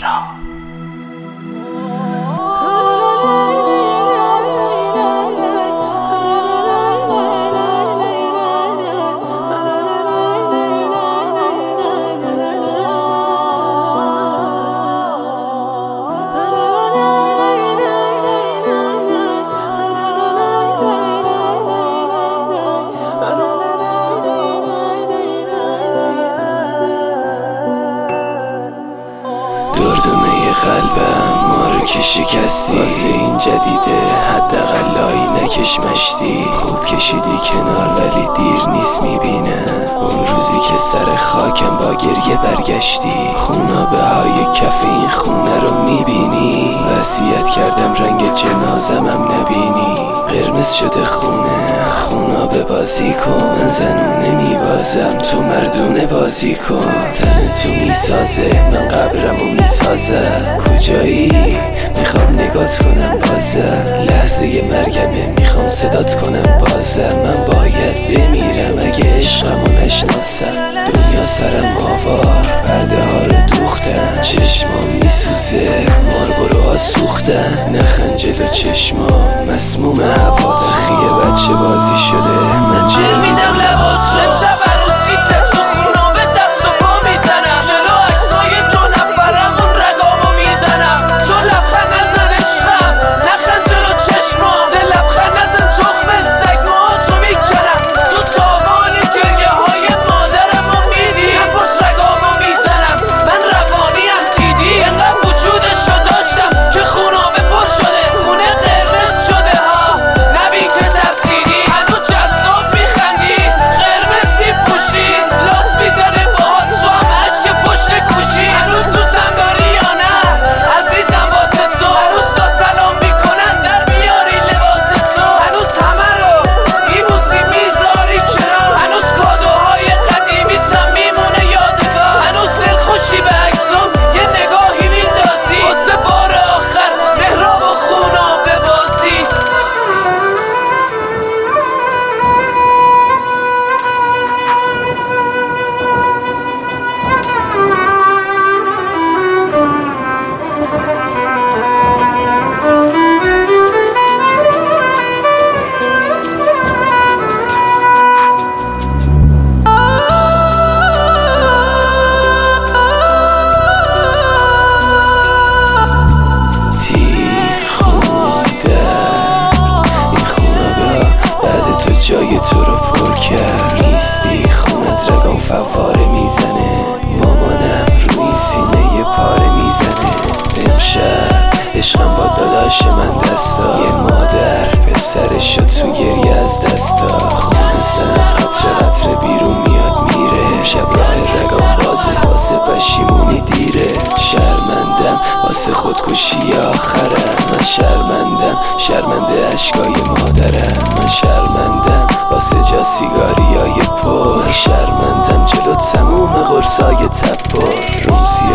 چرا؟ دردونه قلبم ما رو که شکستی، واسه این جدیده حداقل لایی نکش مشتی. خوب کشیدی کنار ولی دیر نیست میبینه اون روزی که سر خاکم با گریه برگشتی. خونابه های کف این خونه رو میبینی، وصیت کردم رنگ جنازمم نبینی. قرمز شده خونابه بازی کن، من زنونه میبازم تو مردونه بازی کن. تن تو میسازه من قبرمو میسازم، کجایی؟ میخوام نگات کنم بازم، لحظه مرگمه میخوام صدات کنم بازم. من باید بمیرم اگه عشقمو نشناسم. دنیا سرم آوار پرده ها رو دوختن، چشمام میسوزه ماربروها سوختن. نخند جلو چشمام مسموم هوا، تخیه بچه بازی شده من جل میدم لباسو. امشب عروسیته تو خونابه دست و پا میزنم، جلو عکسای دو نفرمون رگامو میزنم. تو لبخند نزن عشقم، نخند جلو چشمام، ده لبخند نزن تخم سگ موهاتو میکنم. تو تاوان گریه های مادرمو میدی، نپرس رگامو میزنم من روانیم دیدی. انقدر وجودشو داشتم که خونابه پر شده، خونه قرمز شده ها. نبین که ترسیدی هنو جذاب میخندی، قرمز میپوشی لاس میزنه باهات تو هم عشق پشت گوشی. هنوز دوستم داری یا نه عزیزم واسه تو؟ هنوز تا سلام میکنن در بیاری لباس تو؟ هنوز همه رو میبوسی میذاری کنار؟ هنوز کادوهای قدیمی تم میمونه یادگار؟ هنوز دلخوشی به عکسام یه نگاهی میندازی؟ واسه بار آخر مهراب و خونابه بازی. جای تو رو پر کرد، نیستی خون از رگام فواره میزنه. مامانم روی سینه پاره میزنه. امشب عشقم با داداش من دستا، یه مادر پسرش شد تو گریه از دستا. خونستم قطره قطره بیرون میاد میره، امشب راه رگام بازه واسه پشیمونی دیره. شرمندم واسه خودکشی آخرم، من شرمندم شرمنده اشکای مادرم. من شرمندم واسه جا سیگاریای پر، من شرمندم جلو تموم قرصای تبار. روم